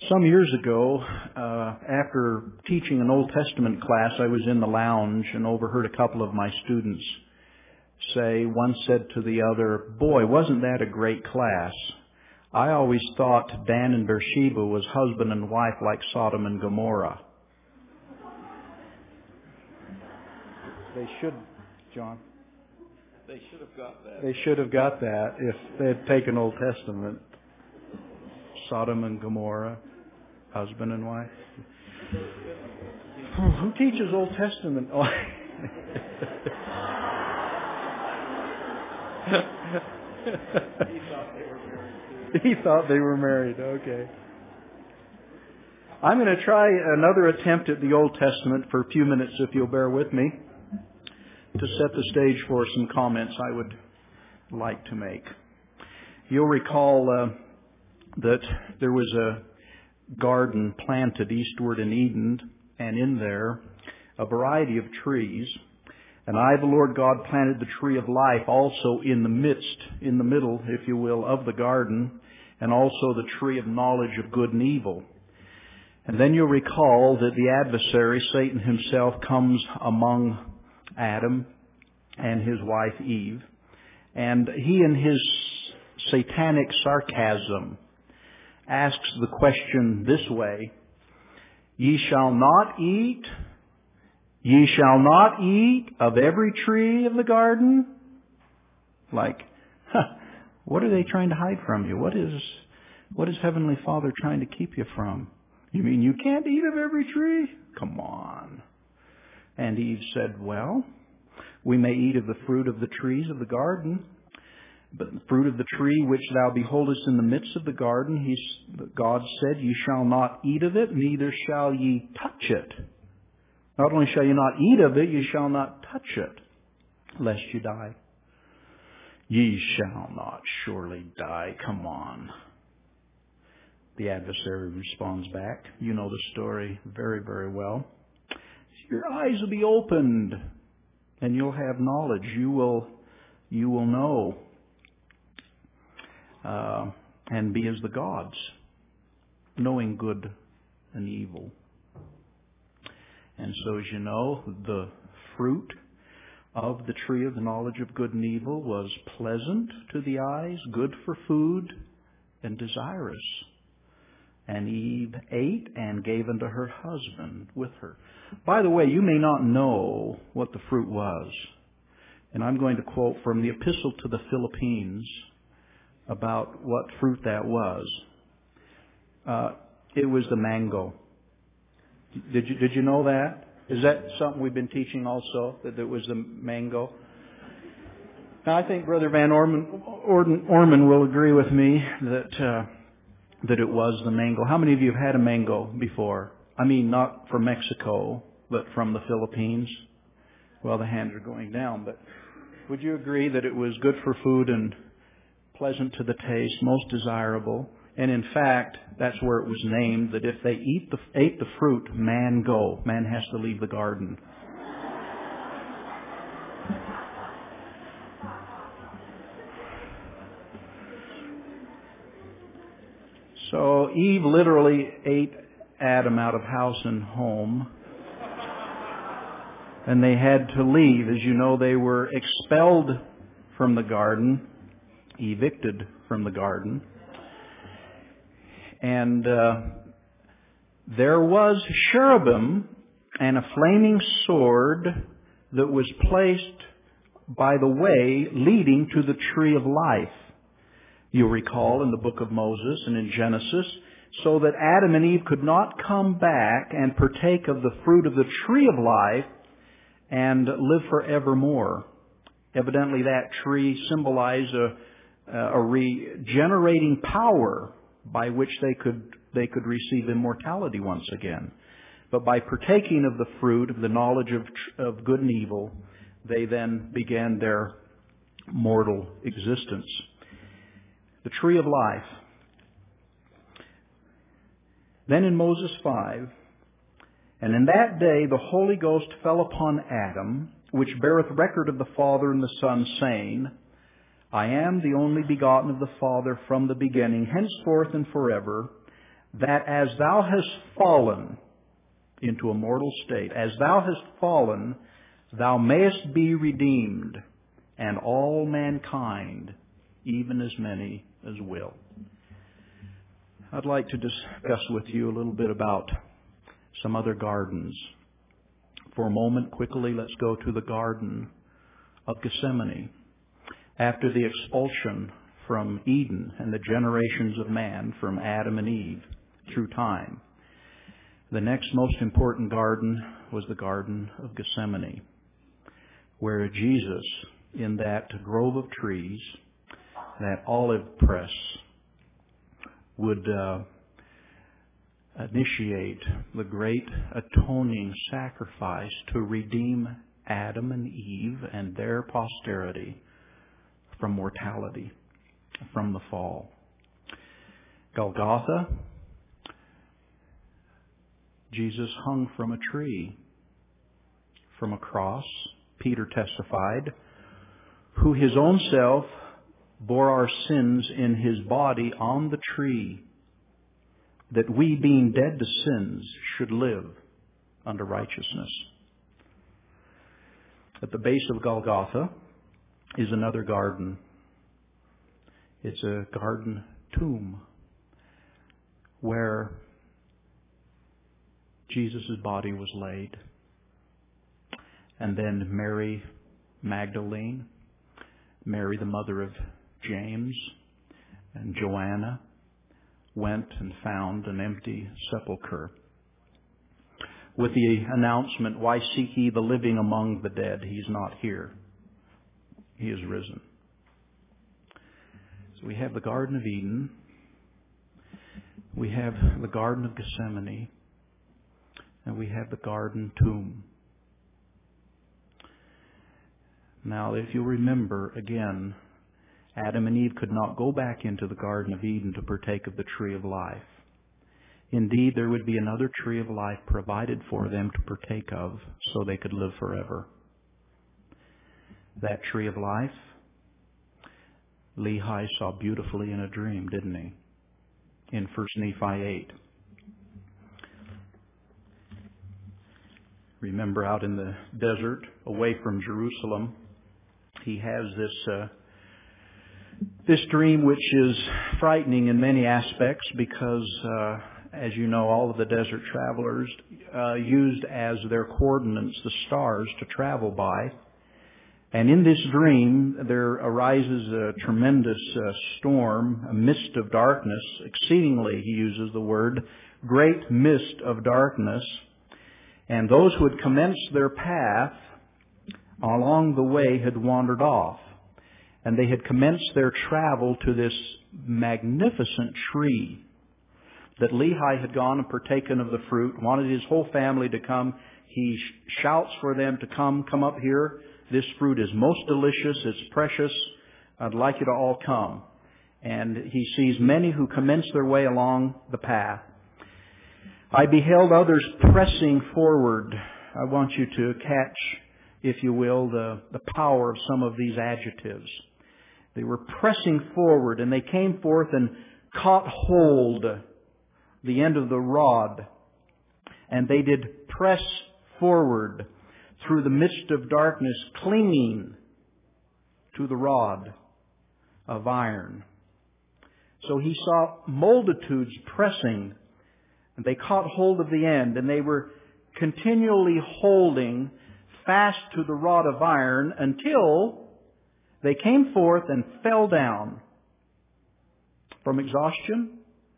Some years ago, after teaching an Old Testament class, I was in the lounge and overheard a couple of my students say, one said to the other, "Boy, wasn't that a great class? I always thought Dan and Beersheba was husband and wife like Sodom and Gomorrah." They should, John. They should have got that. They should have got that if they had taken Old Testament. Sodom and Gomorrah, husband and wife. Who teaches Old Testament? Oh. He thought they were married. Okay. I'm going to try another attempt at the Old Testament for a few minutes, if you'll bear with me, to set the stage for some comments I would like to make. You'll recall that there was a garden planted eastward in Eden, and in there a variety of trees. And I, the Lord God, planted the tree of life also in the middle, if you will, of the garden, and also the tree of knowledge of good and evil. And then you'll recall that the adversary, Satan himself, comes among Adam and his wife Eve. And he, in his satanic sarcasm, asks the question this way: "Ye shall not eat of every tree of the garden?" Like, what are they trying to hide from you? What is Heavenly Father trying to keep you from? You mean you can't eat of every tree? Come on. And Eve said, "Well, we may eat of the fruit of the trees of the garden, but the fruit of the tree which thou beholdest in the midst of the garden, God said, ye shall not eat of it, neither shall ye touch it. Not only shall you not eat of it, you shall not touch it, lest you die." Ye shall not surely die. Come on. The adversary responds back. You know the story very, very well. Your eyes will be opened, and you'll have knowledge. You will know, and be as the gods, knowing good and evil. And so, as you know, the fruit of the tree of the knowledge of good and evil was pleasant to the eyes, good for food, and desirous. And Eve ate and gave unto her husband with her. By the way, you may not know what the fruit was. And I'm going to quote from the Epistle to the Philippines about what fruit that was. It was the mango. Did you know that? Is that something we've been teaching also, that it was the mango? Now, I think Brother Van Orman will agree with me that it was the mango. How many of you have had a mango before? I mean, not from Mexico, but from the Philippines. Well, the hands are going down, but would you agree that it was good for food and pleasant to the taste, most desirable? And in fact, that's where it was named, that if they ate the fruit, man has to leave the garden. So Eve literally ate Adam out of house and home. And they had to leave. As you know, they were expelled from the garden, evicted from the garden. And there was cherubim and a flaming sword that was placed by the way leading to the tree of life. You'll recall in the book of Moses and in Genesis, so that Adam and Eve could not come back and partake of the fruit of the tree of life and live forevermore. Evidently that tree symbolized a regenerating power by which they could receive immortality once again. But by partaking of the fruit of the knowledge of good and evil, they then began their mortal existence. The tree of life. Then in Moses 5, "And in that day the Holy Ghost fell upon Adam, which beareth record of the Father and the Son, saying, I am the only begotten of the Father from the beginning, henceforth and forever. that as thou hast fallen into a mortal state, as thou hast fallen, thou mayest be redeemed, and all mankind, even as many as will. I'd like to discuss with you a little bit about some other gardens. For a moment, quickly, let's go to the Garden of Gethsemane. After the expulsion from Eden and the generations of man from Adam and Eve through time, the next most important garden was the Garden of Gethsemane, where Jesus, in that grove of trees, that olive press, would initiate the great atoning sacrifice to redeem Adam and Eve and their posterity from mortality, from the fall. Golgotha, Jesus hung from a tree, from a cross, Peter testified, who his own self bore our sins in his body on the tree, that we, being dead to sins, should live unto righteousness. At the base of Golgotha is another garden. It's a garden tomb where Jesus' body was laid. And then Mary Magdalene, Mary the mother of James, and Joanna went and found an empty sepulchre with the announcement, "Why seek ye the living among the dead? He's not here. He is risen." So we have the Garden of Eden. We have the Garden of Gethsemane. And we have the garden tomb. Now, if you remember, again, Adam and Eve could not go back into the Garden of Eden to partake of the tree of life. Indeed, there would be another tree of life provided for them to partake of so they could live forever. That tree of life, Lehi saw beautifully in a dream, didn't he? In 1 Nephi 8. Remember, out in the desert, away from Jerusalem, he has this dream, which is frightening in many aspects because, as you know, all of the desert travelers used as their coordinates the stars to travel by. And in this dream, there arises a tremendous storm, a mist of darkness, exceedingly, he uses the word, great mist of darkness. And those who had commenced their path along the way had wandered off. And they had commenced their travel to this magnificent tree that Lehi had gone and partaken of the fruit, wanted his whole family to come. He shouts for them to come up here. This fruit is most delicious, it's precious. I'd like you to all come. And he sees many who commence their way along the path. I beheld others pressing forward. I want you to catch, if you will, the power of some of these adjectives. They were pressing forward, and they came forth and caught hold the end of the rod. And they did press forward through the midst of darkness, clinging to the rod of iron. So he saw multitudes pressing, and they caught hold of the end, and they were continually holding fast to the rod of iron until they came forth and fell down from exhaustion,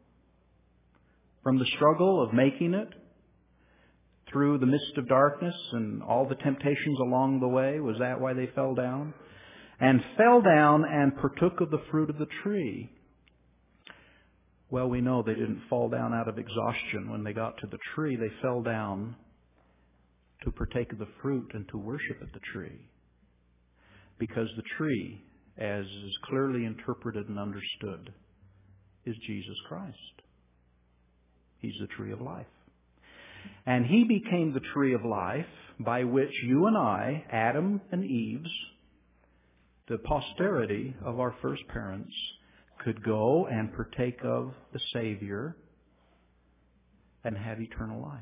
from the struggle of making it through the midst of darkness and all the temptations along the way. Was that why they fell down? And fell down and partook of the fruit of the tree. Well, we know they didn't fall down out of exhaustion when they got to the tree. They fell down to partake of the fruit and to worship at the tree. Because the tree, as is clearly interpreted and understood, is Jesus Christ. He's the tree of life. And He became the tree of life by which you and I, Adam and Eve's, the posterity of our first parents, could go and partake of the Savior and have eternal life.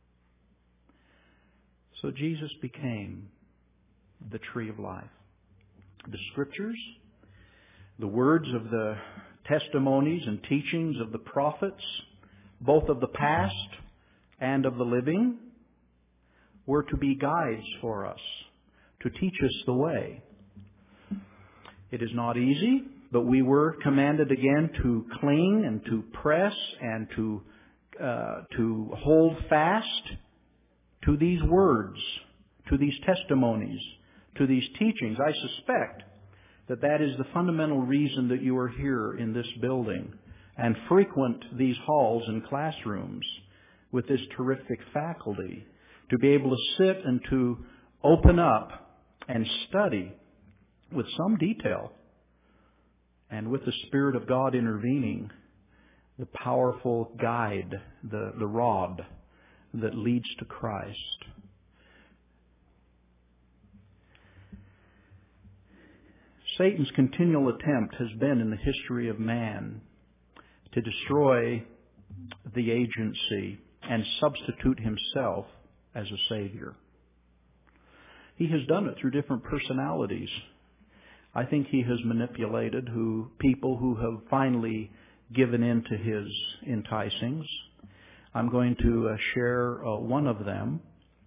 So Jesus became the tree of life. The Scriptures, the words of the testimonies and teachings of the prophets, both of the past and of the living, were to be guides for us, to teach us the way. It is not easy, but we were commanded again to cling and to press and to hold fast to these words, to these testimonies, to these teachings. I suspect that that is the fundamental reason that you are here in this building and frequent these halls and classrooms with this terrific faculty, to be able to sit and to open up and study with some detail, and with the Spirit of God intervening, the powerful guide, the rod that leads to Christ. Satan's continual attempt has been in the history of man to destroy the agency and substitute himself as a Savior. He has done it through different personalities. I think he has manipulated people who have finally given in to his enticings. I'm going to share one of them.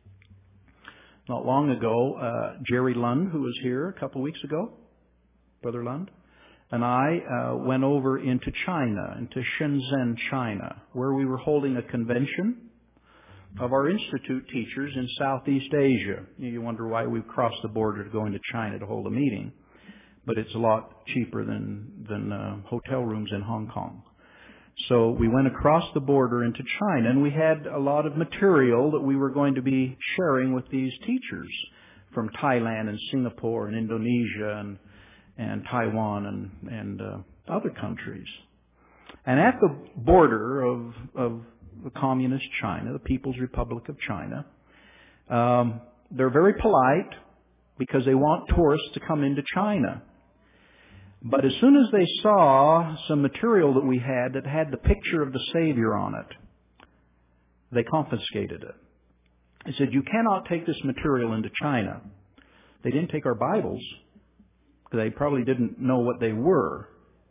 Not long ago, Jerry Lund, who was here a couple weeks ago, Brother Lund, and I went over into China, into Shenzhen, China, where we were holding a convention of our institute teachers in Southeast Asia. You wonder why we've crossed the border to go into China to hold a meeting. But it's a lot cheaper than hotel rooms in Hong Kong. So we went across the border into China, and we had a lot of material that we were going to be sharing with these teachers from Thailand and Singapore and Indonesia and Taiwan and other countries. And at the border of the Communist China, the People's Republic of China, they're very polite because they want tourists to come into China. But as soon as they saw some material that we had that had the picture of the Savior on it, they confiscated it. They said, "You cannot take this material into China." They didn't take our Bibles, because they probably didn't know what they were.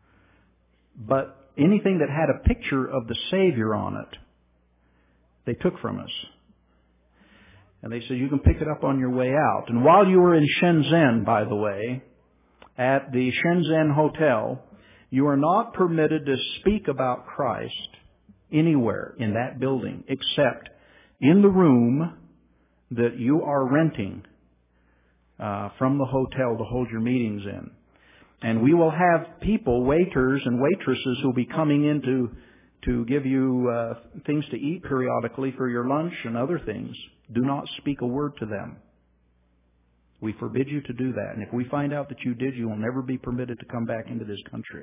But anything that had a picture of the Savior on it, they took from us. And they said, "You can pick it up on your way out." And while you were in Shenzhen, by the way, at the Shenzhen Hotel, you are not permitted to speak about Christ anywhere in that building except in the room that you are renting from the hotel to hold your meetings in. And we will have people, waiters and waitresses, who will be coming in to give you things to eat periodically for your lunch and other things. Do not speak a word to them. We forbid you to do that. And if we find out that you did, you will never be permitted to come back into this country.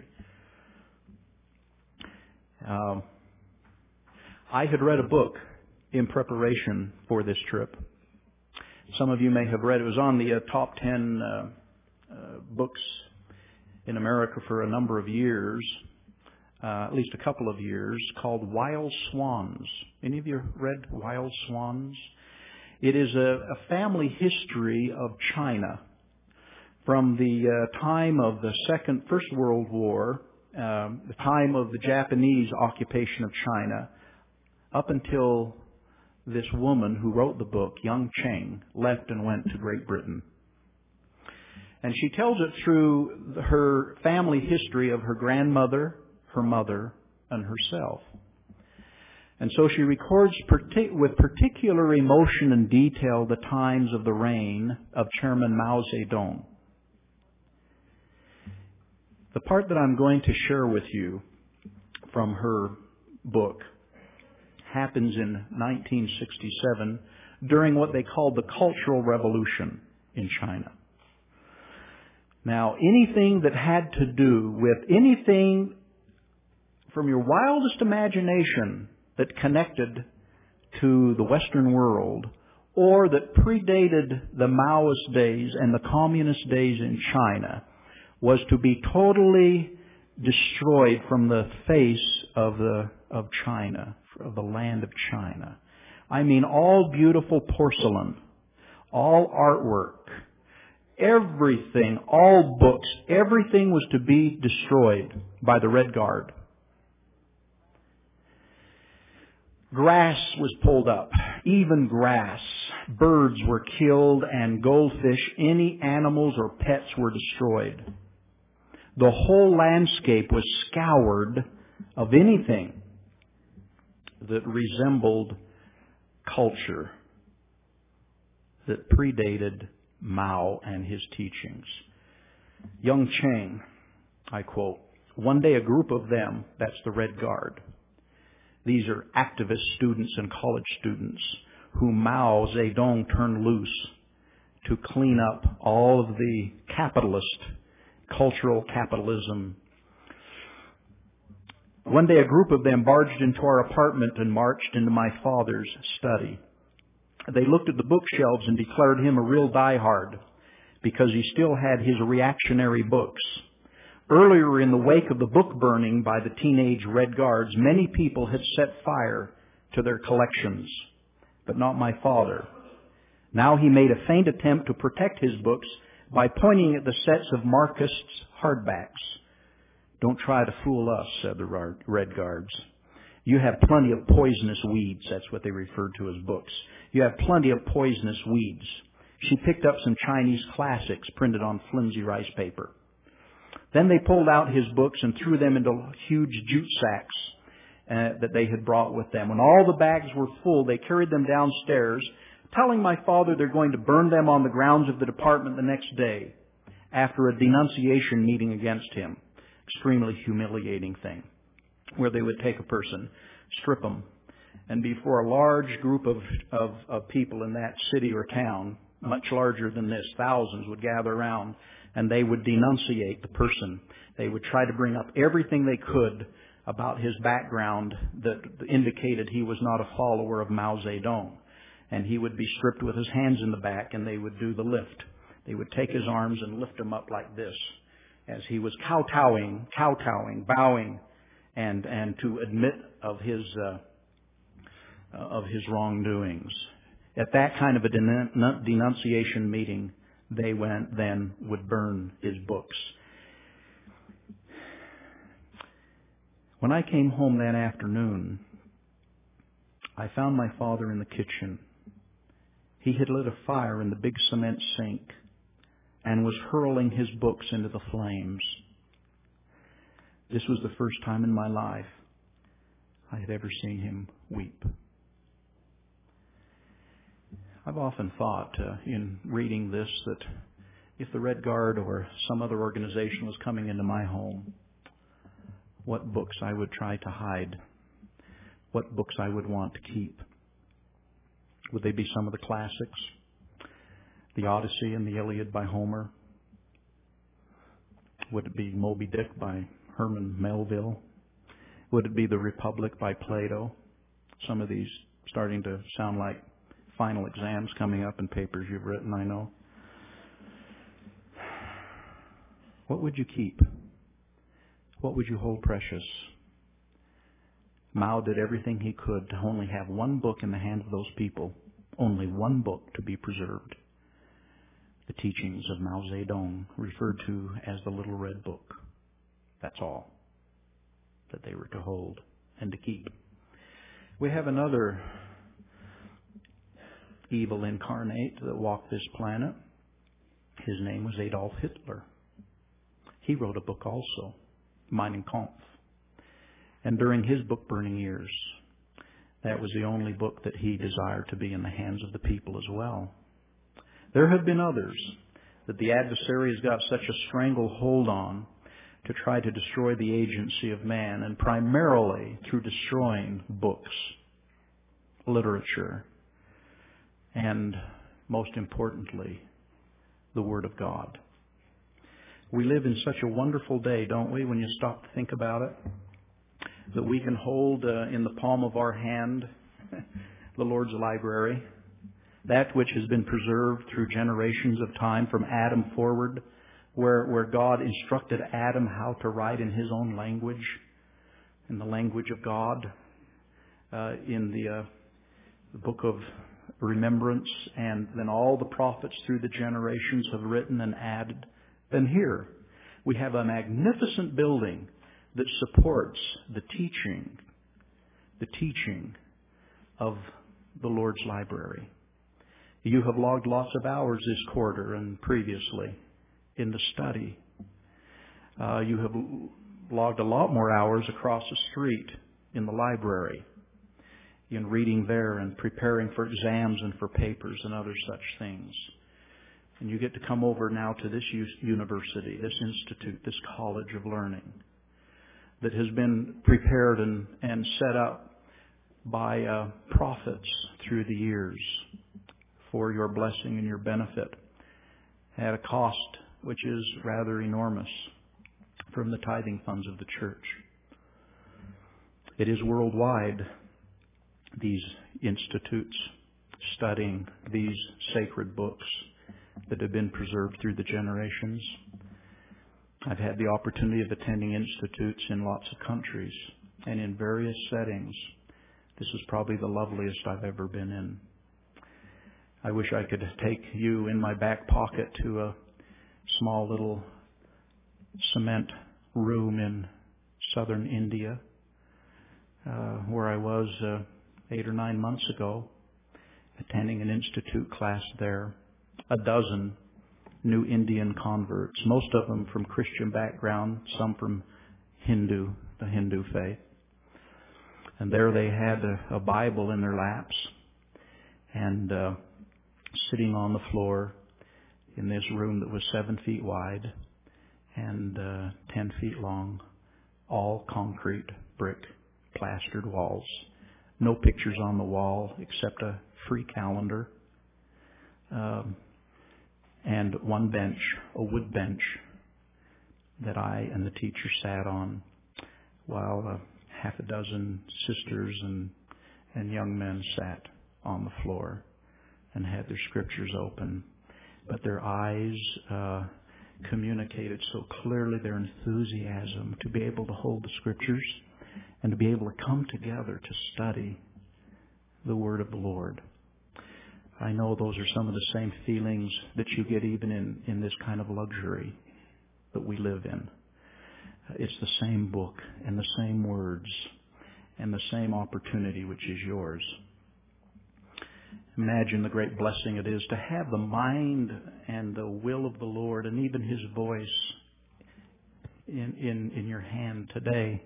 I had read a book in preparation for this trip. Some of you may have read it. It was on the top 10 books in America for a number of years, at least a couple of years, called Wild Swans. Any of you read Wild Swans? It is a family history of China from the time of the First World War, the time of the Japanese occupation of China, up until this woman who wrote the book, Yung Cheng, left and went to Great Britain. And she tells it through her family history of her grandmother, her mother, and herself. And so she records with particular emotion and detail the times of the reign of Chairman Mao Zedong. The part that I'm going to share with you from her book happens in 1967 during what they called the Cultural Revolution in China. Now, anything that had to do with anything from your wildest imagination that connected to the Western world or that predated the Maoist days and the communist days in China was to be totally destroyed from the face of China, of the land of China. I mean, all beautiful porcelain, all artwork, everything, all books, everything was to be destroyed by the Red Guard. Grass was pulled up, even grass. Birds were killed and goldfish, any animals or pets were destroyed. The whole landscape was scoured of anything that resembled culture that predated Mao and his teachings. Young Cheng, I quote, "One day a group of them," that's the Red Guard, these are activist students and college students whom Mao Zedong turned loose to clean up all of the cultural capitalism. One day a group of them barged into our apartment and marched into my father's study. They looked at the bookshelves and declared him a real diehard because he still had his reactionary books. Earlier, in the wake of the book burning by the teenage Red Guards, many people had set fire to their collections, but not my father. Now he made a faint attempt to protect his books by pointing at the sets of Marxists' hardbacks. "Don't try to fool us," said the Red Guards. "You have plenty of poisonous weeds." That's what they referred to as books. "You have plenty of poisonous weeds." She picked up some Chinese classics printed on flimsy rice paper. Then they pulled out his books and threw them into huge jute sacks that they had brought with them. When all the bags were full, they carried them downstairs, telling my father they're going to burn them on the grounds of the department the next day after a denunciation meeting against him. Extremely humiliating thing, where they would take a person, strip them, and before a large group of people in that city or town, much larger than this, thousands would gather around, and they would denunciate the person. They would try to bring up everything they could about his background that indicated he was not a follower of Mao Zedong. And he would be stripped with his hands in the back, and they would do the lift. They would take his arms and lift him up like this, as he was kowtowing, bowing, and to admit of his wrongdoings. At that kind of a denunciation meeting, they would burn his books. When I came home that afternoon, I found my father in the kitchen. He had lit a fire in the big cement sink and was hurling his books into the flames. This was the first time in my life I had ever seen him weep. I've often thought in reading this that if the Red Guard or some other organization was coming into my home, what books I would try to hide, what books I would want to keep. Would they be some of the classics? The Odyssey and the Iliad by Homer? Would it be Moby Dick by Herman Melville? Would it be The Republic by Plato? Some of these starting to sound like final exams coming up in papers you've written, I know. What would you keep? What would you hold precious? Mao did everything he could to only have one book in the hands of those people, only one book to be preserved. The teachings of Mao Zedong, referred to as the Little Red Book. That's all that they were to hold and to keep. We have another evil incarnate that walked this planet. His name was Adolf Hitler. He wrote a book also, Mein Kampf. And during his book burning years, that was the only book that he desired to be in the hands of the people as well. There have been others that the adversary has got such a stranglehold on to try to destroy the agency of man, and primarily through destroying books, literature, and most importantly, the Word of God. We live in such a wonderful day, don't we, when you stop to think about it? That we can hold in the palm of our hand the Lord's library, that which has been preserved through generations of time from Adam forward, where God instructed Adam how to write in his own language, in the language of God, in the book of remembrance, and then all the prophets through the generations have written and added. Then here we have a magnificent building that supports the teaching of the Lord's library. You have logged lots of hours this quarter and previously in the study. You have logged a lot more hours across the street in the library, in reading there and preparing for exams and for papers and other such things. And you get to come over now to this university, this institute, this college of learning that has been prepared and set up by prophets through the years for your blessing and your benefit at a cost which is rather enormous from the tithing funds of the church. It is worldwide, these institutes studying these sacred books that have been preserved through the generations. I've had the opportunity of attending institutes in lots of countries and in various settings. This is probably the loveliest I've ever been in. I wish I could take you in my back pocket to a small little cement room in southern India, where I was 8 or 9 months ago, attending an institute class there. 12 new Indian converts, most of them from Christian background, some from the Hindu faith. And there they had a Bible in their laps and sitting on the floor in this room that was 7 feet wide and 10 feet long, all concrete, brick, plastered walls. No pictures on the wall except a free calendar. And one bench, a wood bench, that I and the teacher sat on while half a dozen sisters and young men sat on the floor and had their scriptures open. But their eyes communicated so clearly their enthusiasm to be able to hold the scriptures and to be able to come together to study the Word of the Lord. I know those are some of the same feelings that you get even in this kind of luxury that we live in. It's the same book and the same words and the same opportunity which is yours. Imagine the great blessing it is to have the mind and the will of the Lord and even His voice in your hand today.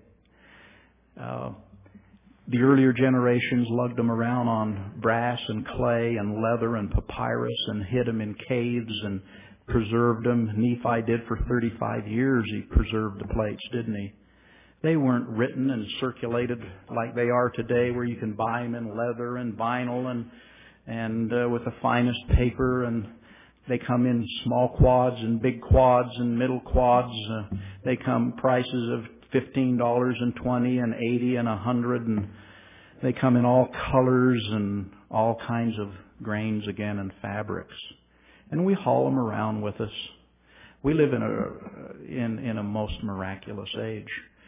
The earlier generations lugged them around on brass and clay and leather and papyrus and hid them in caves and preserved them. Nephi did for 35 years. He preserved the plates, didn't he? They weren't written and circulated like they are today, where you can buy them in leather and vinyl and with the finest paper, and they come in small quads and big quads and middle quads. They come prices of $15 and $20 and $80 and $100, and they come in all colors and all kinds of grains again and fabrics. And we haul them around with us. We live in a most miraculous age.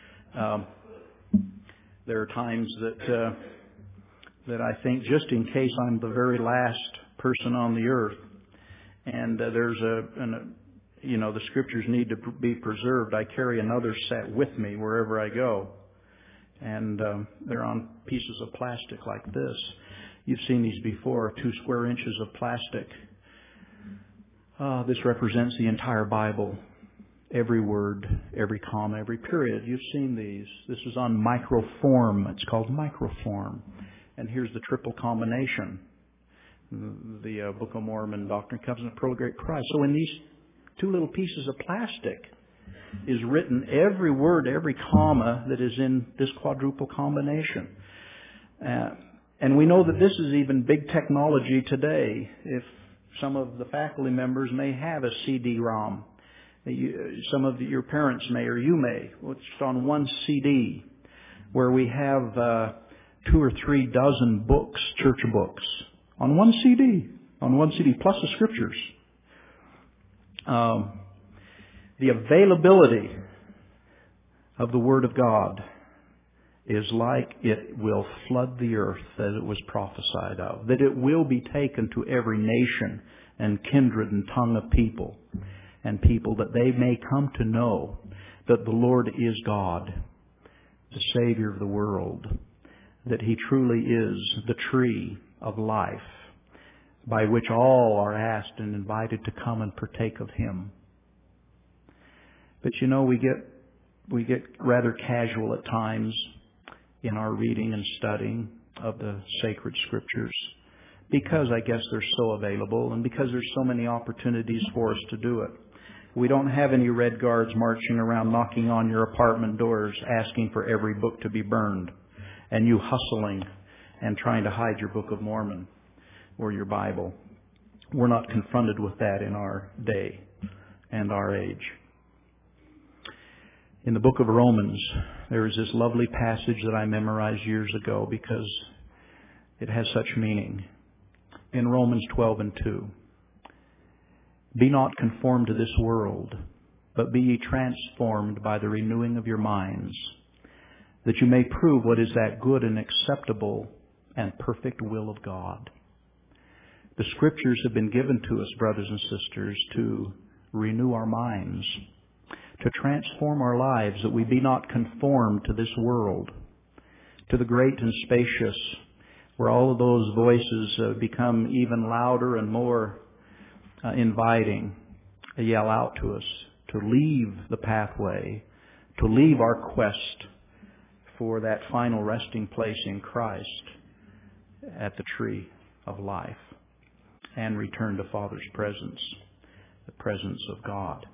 There are times that I think, just in case I'm the very last person on the earth, and there's the scriptures need to be preserved, I carry another set with me wherever I go. And they're on pieces of plastic like this. You've seen these before, 2 square inches of plastic. This represents the entire Bible. Every word, every comma, every period. You've seen these. This is on microform. It's called microform. And here's the triple combination. The Book of Mormon, Doctrine and Covenants, Pearl of Great Price. So in these 2 little pieces of plastic is written every word, every comma that is in this quadruple combination. And we know that this is even big technology today. If some of the faculty members may have a CD-ROM, some of your parents may, or you may. It's on one CD, where we have 2 or 3 dozen books, church books, on one CD, plus the scriptures. The availability of the Word of God is like it will flood the earth as it was prophesied of, that it will be taken to every nation and kindred and tongue of people, and people that they may come to know that the Lord is God, the Savior of the world, that He truly is the tree of life by which all are asked and invited to come and partake of Him. But you know, we get rather casual at times in our reading and studying of the sacred Scriptures, because I guess they're so available and because there's so many opportunities for us to do it. We don't have any red guards marching around knocking on your apartment doors asking for every book to be burned, and you hustling and trying to hide your Book of Mormon or your Bible. We're not confronted with that in our day and our age. In the book of Romans, there is this lovely passage that I memorized years ago because it has such meaning. In Romans 12:2, "Be not conformed to this world, but be ye transformed by the renewing of your minds, that you may prove what is that good and acceptable and perfect will of God." The Scriptures have been given to us, brothers and sisters, to renew our minds, to transform our lives, that we be not conformed to this world, to the great and spacious, where all of those voices become even louder and more inviting, yell out to us to leave the pathway, to leave our quest for that final resting place in Christ at the tree of life, and return to Father's presence, the presence of God.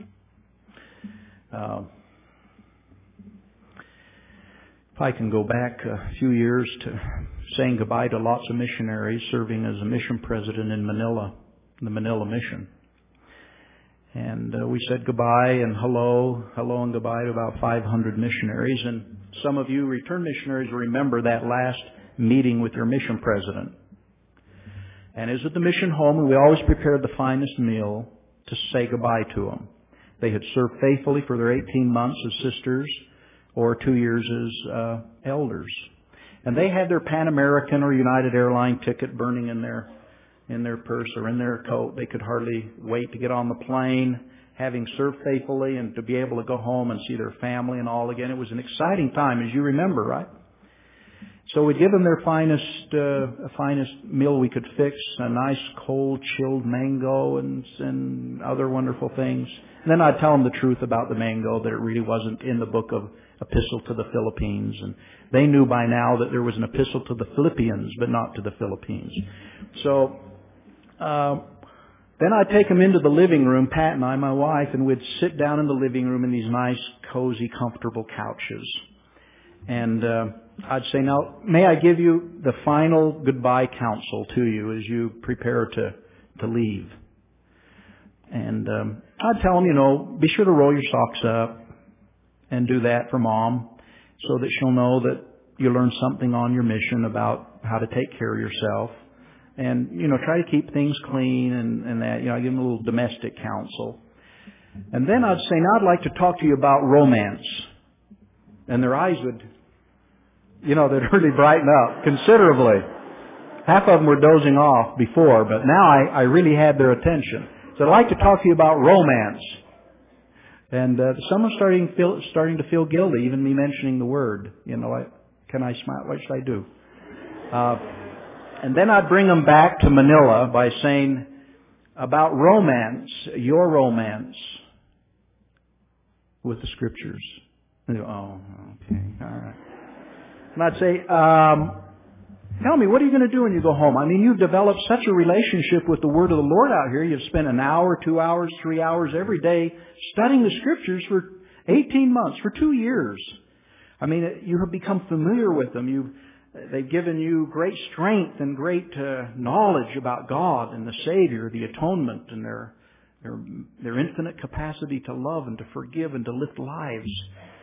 If I can go back a few years to saying goodbye to lots of missionaries, serving as a mission president in Manila, the Manila Mission. And we said goodbye and hello and goodbye to about 500 missionaries. And some of you return missionaries remember that last meeting with your mission president. And it was at the mission home, and we always prepared the finest meal to say goodbye to them. They had served faithfully for their 18 months as sisters or 2 years as elders. And they had their Pan American or United Airline ticket burning in their purse or in their coat. They could hardly wait to get on the plane, having served faithfully, and to be able to go home and see their family and all again. It was an exciting time, as you remember, right? So we'd give them their finest meal we could fix, a nice cold chilled mango and other wonderful things. And then I'd tell them the truth about the mango, that it really wasn't in the book of Epistle to the Philippines. And they knew by now that there was an epistle to the Philippians, but not to the Philippines. So then I'd take them into the living room, Pat and I, my wife, and we'd sit down in the living room in these nice, cozy, comfortable couches. And I'd say, now, may I give you the final goodbye counsel to you as you prepare to leave? And I'd tell them, be sure to roll your socks up and do that for Mom so that she'll know that you learned something on your mission about how to take care of yourself. And, try to keep things clean and that. I give them a little domestic counsel. And then I'd say, now I'd like to talk to you about romance. And their eyes would, they'd really brighten up considerably. Half of them were dozing off before, but now I really had their attention. So I'd like to talk to you about romance. And some are starting to feel guilty, even me mentioning the word. Can I smile? What should I do? And then I'd bring them back to Manila by saying about romance, your romance with the Scriptures. And they go, oh, okay, all right. And I'd say, tell me, what are you going to do when you go home? I mean, you've developed such a relationship with the Word of the Lord out here. You've spent an hour, 2 hours, 3 hours every day studying the Scriptures for 18 months, for 2 years. I mean, you have become familiar with them. They've given you great strength and great knowledge about God and the Savior, the atonement, and their infinite capacity to love and to forgive and to lift lives.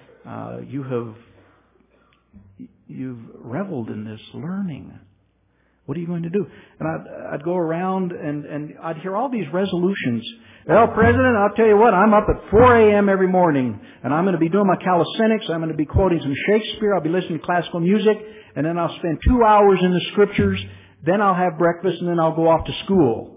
You've reveled in this learning What are you going to do? And I'd go around and I'd hear all these resolutions. Well, President, I'll tell you what, I'm up at 4 a.m. every morning, and I'm going to be doing my calisthenics. I'm going to be quoting some Shakespeare. I'll be listening to classical music, and then I'll spend 2 hours in the Scriptures. Then I'll have breakfast, and then I'll go off to school.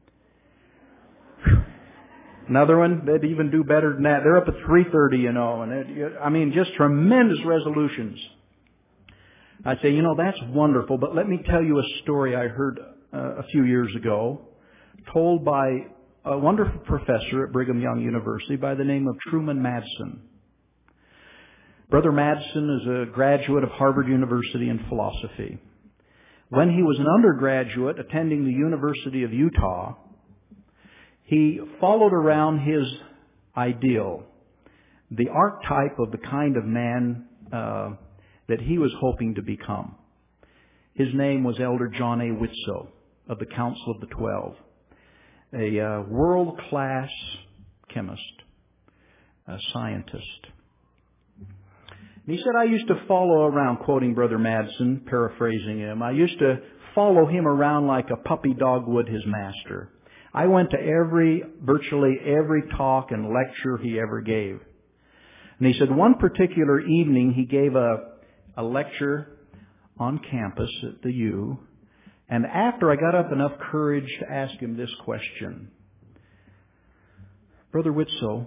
Another one, they'd even do better than that. They're up at 3:30, and just tremendous resolutions. I'd say, that's wonderful, but let me tell you a story I heard a few years ago, told by a wonderful professor at Brigham Young University by the name of Truman Madsen. Brother Madsen is a graduate of Harvard University in philosophy. When he was an undergraduate attending the University of Utah, he followed around his ideal, the archetype of the kind of man that he was hoping to become. His name was Elder John A. Whitsoe of the Council of the 12, a world-class chemist, a scientist. And he said, I used to follow around, quoting Brother Madsen, paraphrasing him, I used to follow him around like a puppy dog would his master. I went to virtually every talk and lecture he ever gave. And he said one particular evening he gave a lecture on campus at the U, and after I got up enough courage to ask him this question, Brother Whitsoe,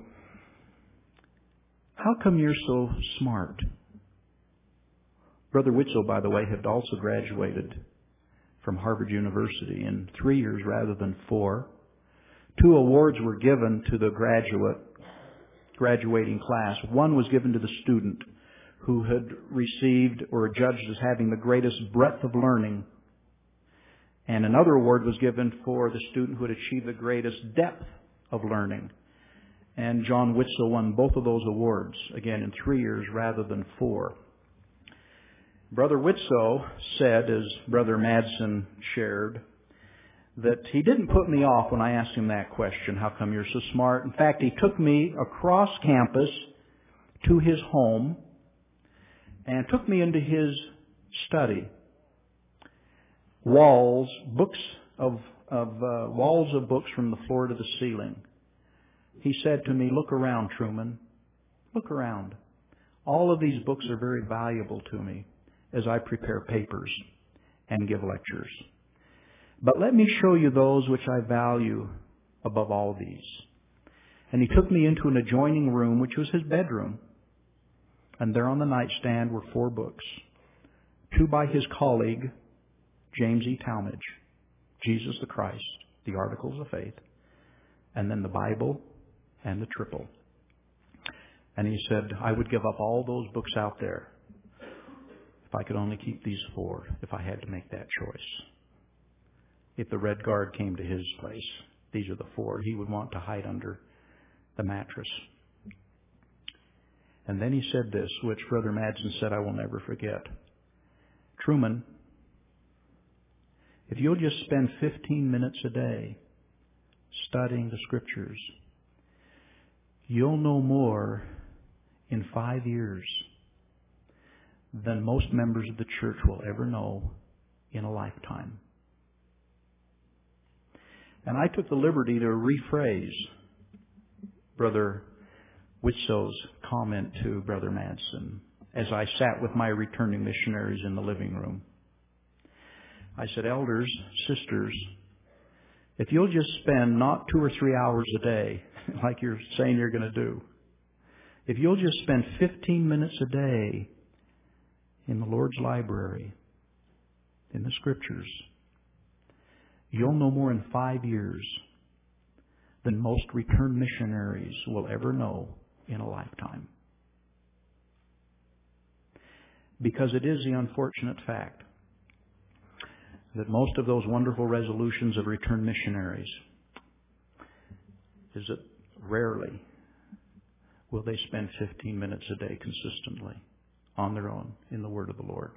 how come you're so smart? Brother Whitsoe, by the way, had also graduated from Harvard University in 3 years rather than 4. 2 awards were given to the graduating class. One was given to the student who had received or judged as having the greatest breadth of learning. And another award was given for the student who had achieved the greatest depth of learning. And John Whitsoe won both of those awards, again, in 3 years rather than 4. Brother Whitsoe said, as Brother Madsen shared, that he didn't put me off when I asked him that question, how come you're so smart? In fact, he took me across campus to his home and took me into his study. Walls of books from the floor to the ceiling. He said to me, look around, Truman. Look around. All of these books are very valuable to me as I prepare papers and give lectures. But let me show you those which I value above all these. And he took me into an adjoining room, which was his bedroom. And there on the nightstand were 4 books. 2 by his colleague, James E. Talmage, Jesus the Christ, the Articles of Faith, and then the Bible and the Triple. And he said, I would give up all those books out there if I could only keep these 4, if I had to make that choice. If the Red Guard came to his place, these are the 4 he would want to hide under the mattress. And then he said this, which Brother Madsen said I will never forget. Truman, if you'll just spend 15 minutes a day studying the Scriptures, you'll know more in 5 years than most members of the church will ever know in a lifetime. And I took the liberty to rephrase Brother Whitsoe's comment to Brother Madsen as I sat with my returning missionaries in the living room. I said, elders, sisters, if you'll just spend not 2 or 3 hours a day, like you're saying you're going to do, if you'll just spend 15 minutes a day in the Lord's library, in the Scriptures, you'll know more in 5 years than most returned missionaries will ever know in a lifetime. Because it is the unfortunate fact that most of those wonderful resolutions of returned missionaries is that rarely will they spend 15 minutes a day consistently on their own in the Word of the Lord.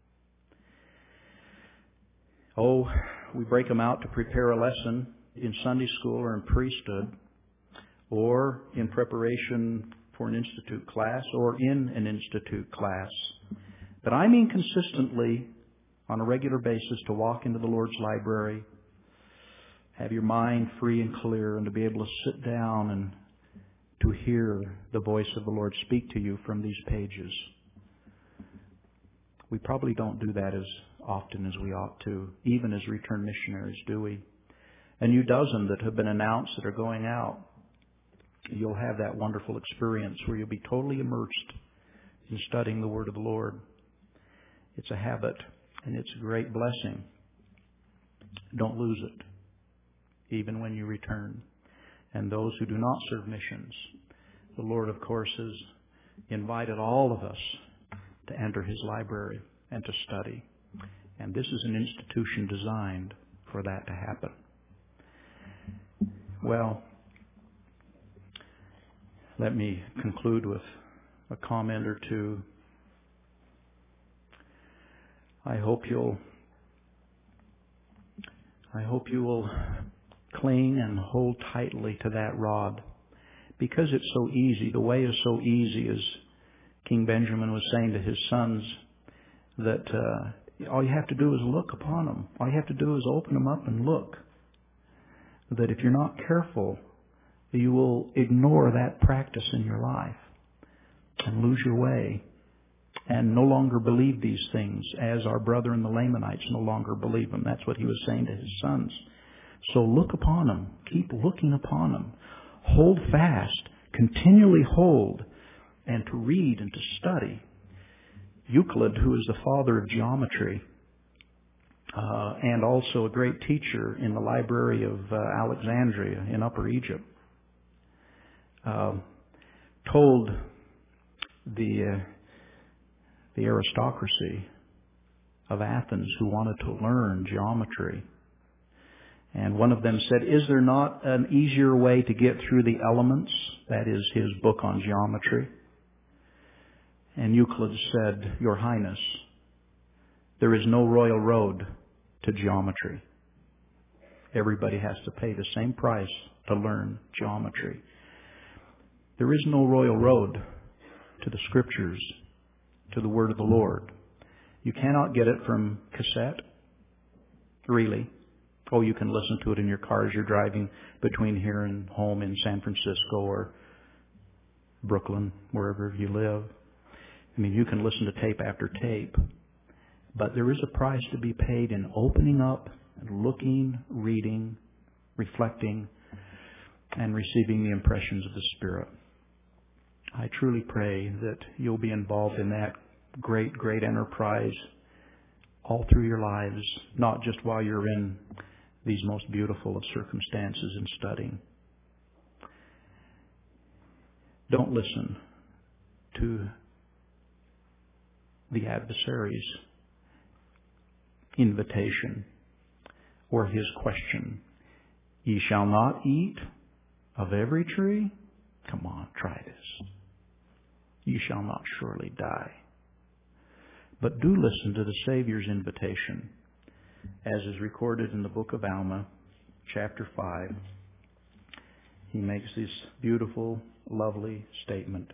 Oh, we break them out to prepare a lesson in Sunday school or in priesthood or in preparation for an institute class or in an institute class. But I mean consistently on a regular basis to walk into the Lord's library, have your mind free and clear, and to be able to sit down and to hear the voice of the Lord speak to you from these pages. We probably don't do that as often as we ought to, even as returned missionaries, do we? And you dozen that have been announced that are going out, you'll have that wonderful experience where you'll be totally immersed in studying the Word of the Lord. It's a habit, and it's a great blessing. Don't lose it, even when you return. And those who do not serve missions, the Lord, of course, has invited all of us to enter His library and to study. And this is an institution designed for that to happen. Well, let me conclude with a comment or two. I hope you will cling and hold tightly to that rod, because it's so easy. The way is so easy, as King Benjamin was saying to his sons, that all you have to do is look upon them. All you have to do is open them up and look. That if you're not careful, you will ignore that practice in your life and lose your way and no longer believe these things, as our brethren the Lamanites no longer believe them. That's what he was saying to his sons. So look upon them. Keep looking upon them. Hold fast. Continually hold, and to read and to study. Euclid, who is the father of geometry, and also a great teacher in the library of Alexandria in Upper Egypt, told the aristocracy of Athens who wanted to learn geometry. And one of them said, "Is there not an easier way to get through the elements?" That is his book on geometry. And Euclid said, "Your Highness, there is no royal road to geometry. Everybody has to pay the same price to learn geometry. There is no royal road to the Scriptures, to the Word of the Lord. You cannot get it from cassette, really. Oh, you can listen to it in your car as you're driving between here and home in San Francisco or Brooklyn, wherever you live. I mean, you can listen to tape after tape. But there is a price to be paid in opening up and looking, reading, reflecting, and receiving the impressions of the Spirit. I truly pray that you'll be involved in that great, great enterprise all through your lives, not just while you're in these most beautiful of circumstances in studying. Don't listen to the adversary's invitation or his question. Ye shall not eat of every tree? Come on, try this. You shall not surely die. But do listen to the Savior's invitation, as is recorded in the book of Alma, chapter 5. He makes this beautiful, lovely statement.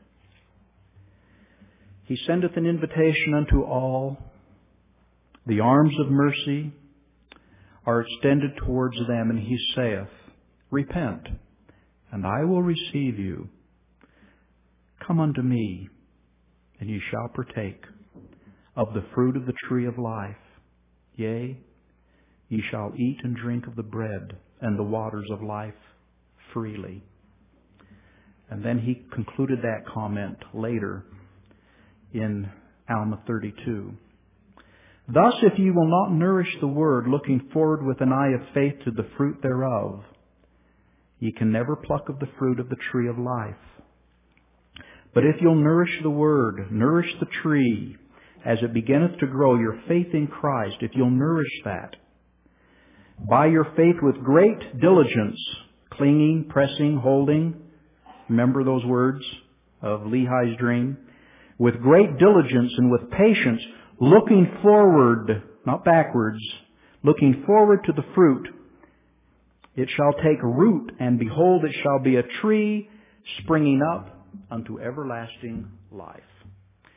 He sendeth an invitation unto all. The arms of mercy are extended towards them, and he saith, Repent, and I will receive you. Come unto me, and ye shall partake of the fruit of the tree of life. Yea, ye shall eat and drink of the bread and the waters of life freely. And then he concluded that comment later in Alma 32. Thus, if ye will not nourish the word, looking forward with an eye of faith to the fruit thereof, ye can never pluck of the fruit of the tree of life. But if you'll nourish the word, nourish the tree, as it beginneth to grow, your faith in Christ, if you'll nourish that, by your faith with great diligence, clinging, pressing, holding, remember those words of Lehi's dream, with great diligence and with patience, looking forward, not backwards, looking forward to the fruit, it shall take root, and behold, it shall be a tree springing up unto everlasting life.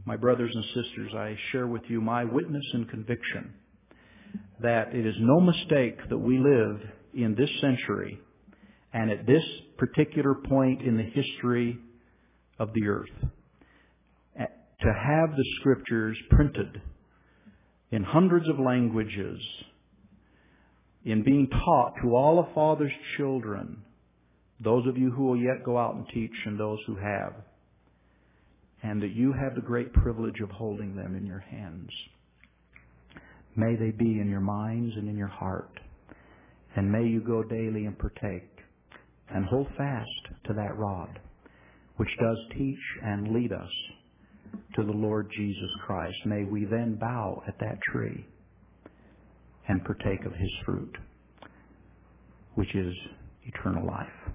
My brothers and sisters, I share with you my witness and conviction that it is no mistake that we live in this century and at this particular point in the history of the earth to have the Scriptures printed in hundreds of languages, in being taught to all of Father's children, those of you who will yet go out and teach and those who have, and that you have the great privilege of holding them in your hands. May they be in your minds and in your heart, and may you go daily and partake and hold fast to that rod which does teach and lead us to the Lord Jesus Christ. May we then bow at that tree and partake of His fruit, which is eternal life.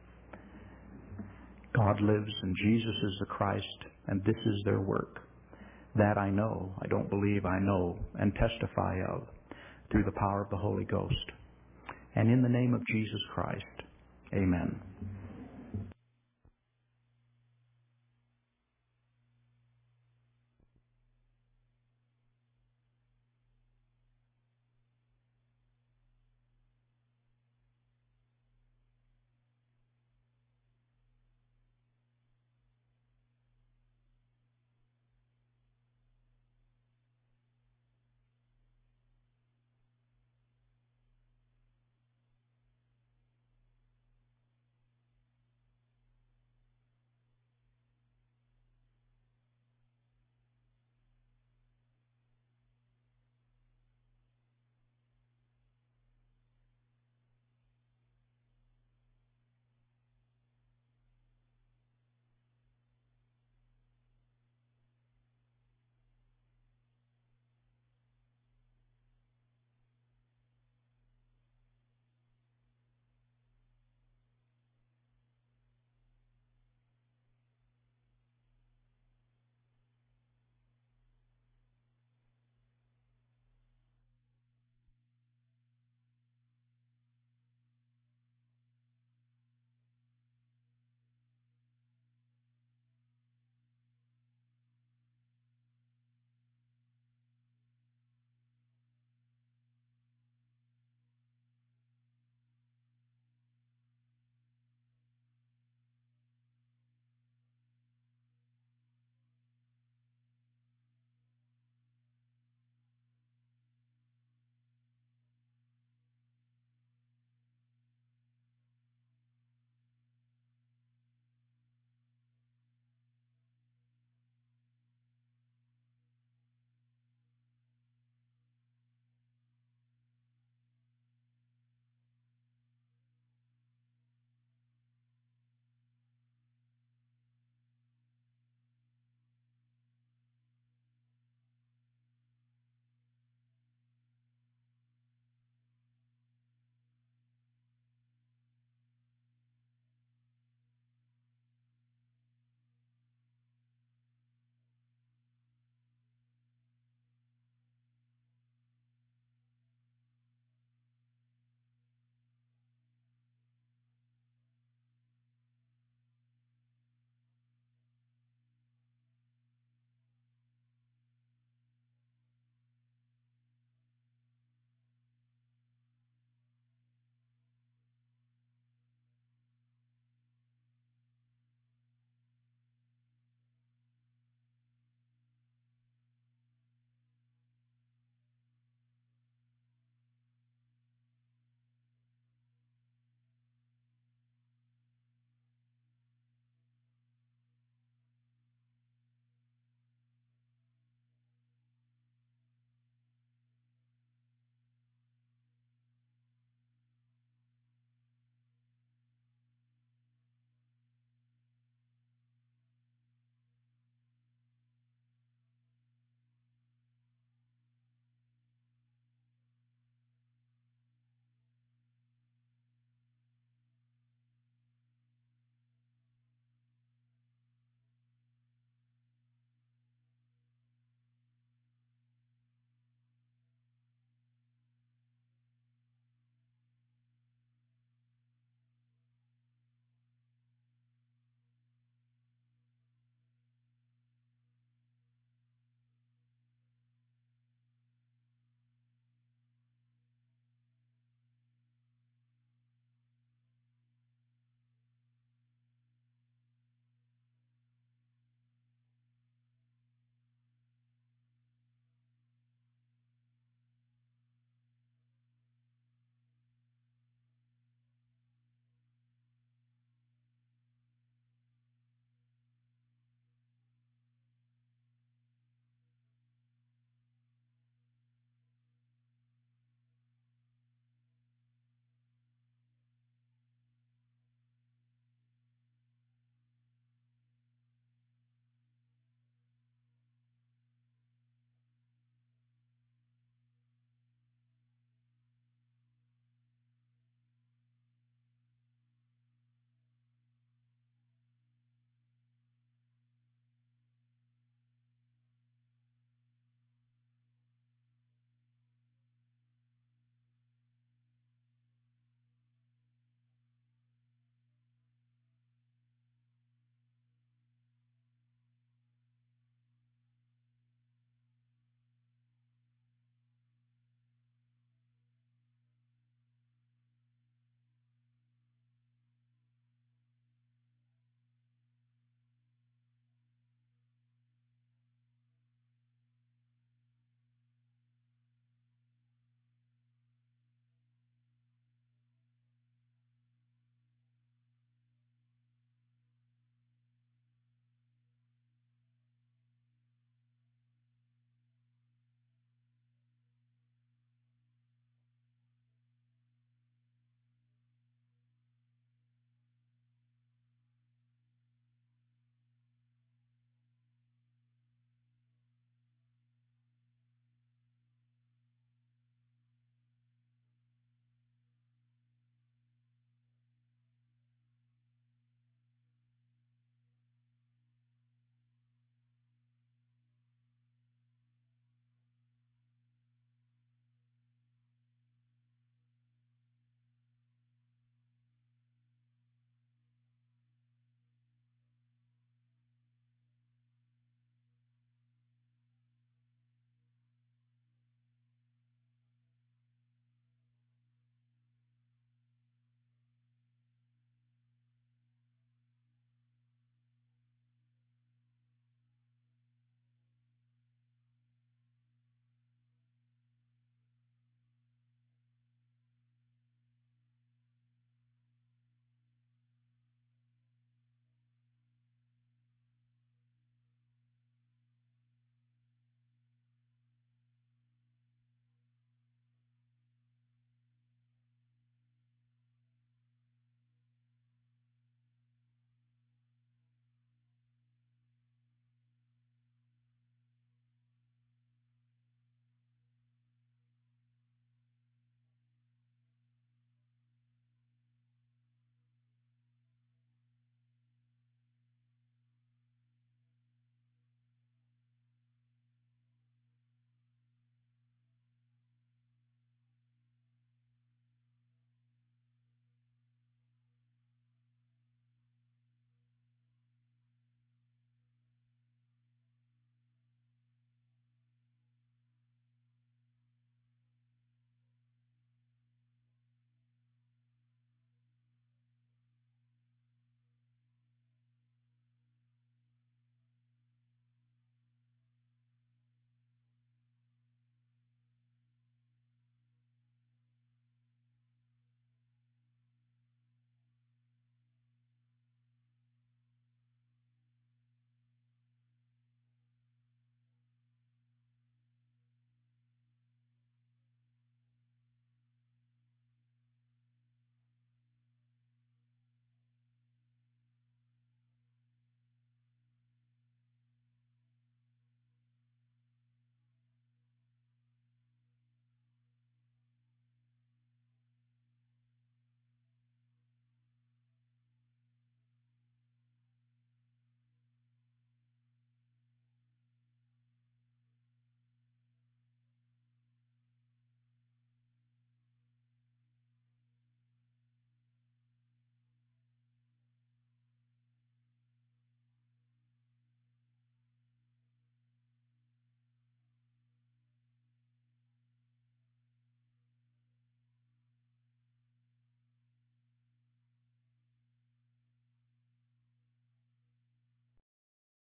God lives and Jesus is the Christ, and this is their work. That I know, I don't believe I know, and testify of through the power of the Holy Ghost. And in the name of Jesus Christ, amen.